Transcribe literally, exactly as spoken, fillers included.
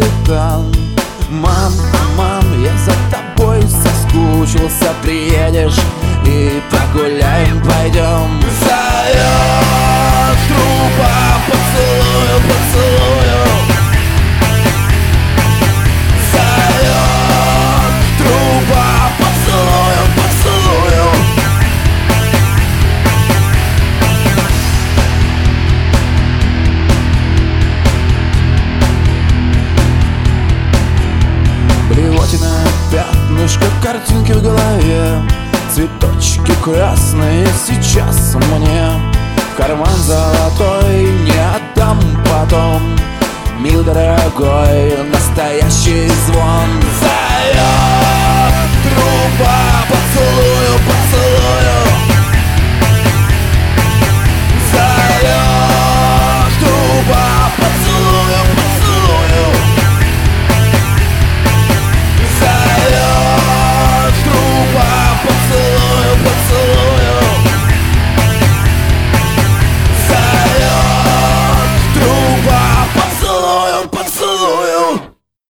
капитан. Мам, мам, я за тобой соскучился. Приедешь и погуляем, пойдем. Зовет труба, поцелую, поцелую. Зовет труба, поцелую, поцелую. Блевотина, пятнышко, картинки в голове. Цветочки красные сейчас мне. Карман золотой не отдам потом. Мил дорогой,